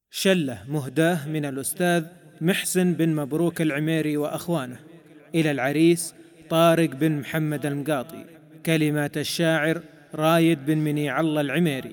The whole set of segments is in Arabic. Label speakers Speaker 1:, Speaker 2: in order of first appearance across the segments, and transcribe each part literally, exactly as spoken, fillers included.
Speaker 1: شلة مهداة من الأستاذ محسن بن مبروك العميري وأخوانه إلى العريس طارق بن محمد المقاطي. كلمات الشاعر رايد بن منيع الله العميري.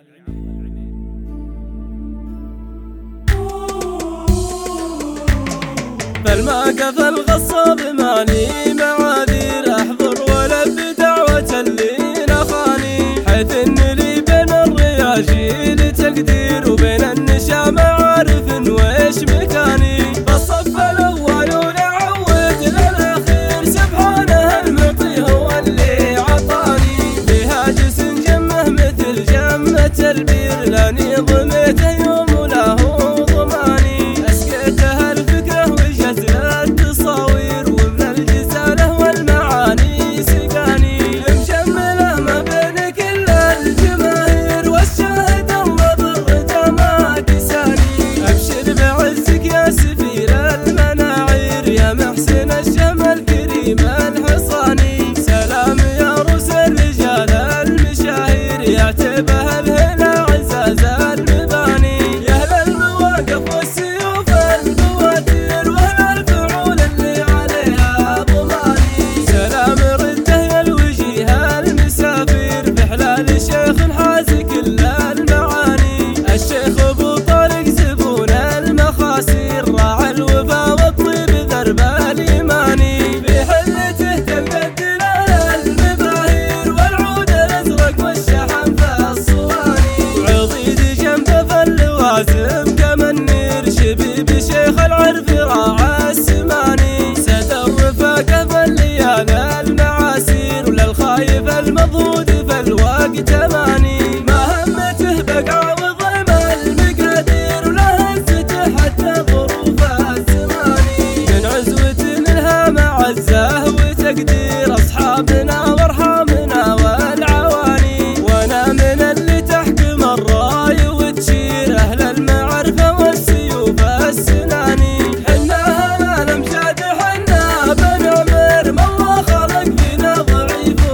Speaker 2: فالماقف الغصاب ماني معاذير احضر ولا بدعوة اللي نخاني، حيث ان لي بين الرياجيل تقدير وبين النشام عارف ويش مكاني. بالصف الاول ونعود للاخير سبحانه المعطي هو اللي عطاني، بهاجس جمه مثل جمة البير لاني ضميته يوم وله ضماني. اسقيته الفكره وجزل التصاوير ومن الجزاله والمعاني سقاني، مجمله ما بين كل الجماهير والشاهد الله بالرجا ما كساني. ابشر بعزك يا سفير المناعير يا محسن الشمل كريم الحصاني. سلام يا روس الرجال المشاهير يعتبها الهنا عزاز المباني. يا اهل المواقف والسيوف البواتير واهل الفعول اللي عليها ضماني. سلام رده يا الوجيه المسافير بحلال الشيخ حاز كل المعاني. الشيخ ابو طارق زبون المخاسير راعى الوفا والطيب درب الايماني. بحلته تمدد المباهير والعود الازرق والشحن في الصواني. وعضيد جنبه في اللوازم كما النير شبيب شيخ العرف راعى السماني. سد الرفاقه في الليالي المعاسير وللخايف المضهود في الوقت ماني. ما همته بقى وضم المقادير ولا هزته حتى ظروف الزماني. من عزوة لها معزه وتقدير اصحابنا وارحامنا والعواني. وانا من اللي تحكم الراي وتشير اهل المعرفه والسيوف السناني. حنا هلا الامجاد حنا بنعمر ما الله خلق فينا ضعيف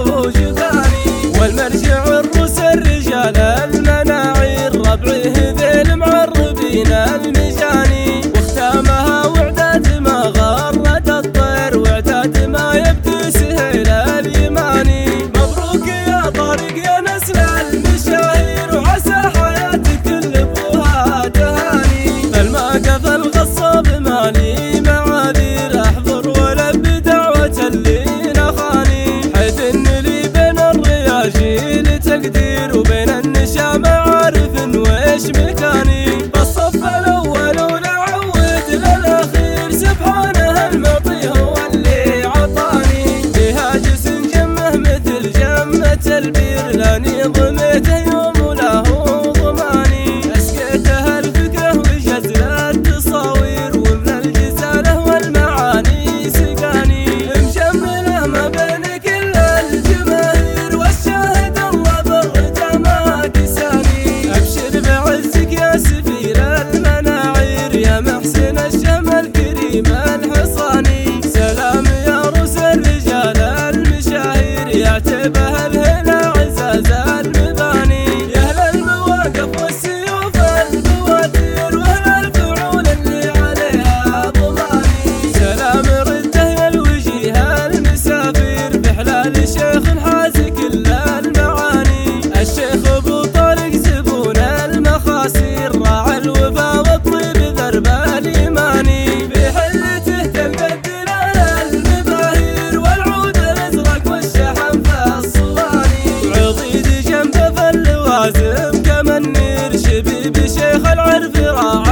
Speaker 2: وجباني. والمرجع الروس الرجال المناعير ربعه ذيل معربين المجاني. واختامها وعداد ما غرد الطير واعداد ما يبدي سهيل اليماني. مبروك يا طارق يا نسل المشاهير وعسى حياتك اللي ابوها تهاني. فالماقف الغصاب ماني معاذير احضر ولا بدعوة اللي نخاني، حيث ان لي بين الرياجيل تقدير وبين النشام عارف ويش مكاني. بالصف الاول ونعود للاخير سبحانه المعطي هو اللي عطاني، بهاجس جمه مثل جمة البير لاني ضميته يوم وله ضماني. اسقيته الفكره وجزل التصاوير ومن الجزاله والمعاني سقاني، مجمله ما بين كل الجماهير والشاهد الله بالرجا ما كساني. ابشر بعزك يا سفير المناعير يا محسن الشمل كريم الحصاني. سلام يا روس الرجال المشاهير يعتبها الهنا عزاز المباني. يا اهل المواقف والسيوف البواتير واهل الفعول اللي عليها ضماني. سلام رده يا الوجيه المسافير بحلال الشيخ حاز كل المعاني. الشيخ ابو طارق زبون المخاسير راعى الوفا والطيب درب الايماني. بحلته تمدد المباهير والعود الازرق والشحن في الصواني. وعضيد جنبه في اللوازم كما النير شبيب شيخ العرف راعى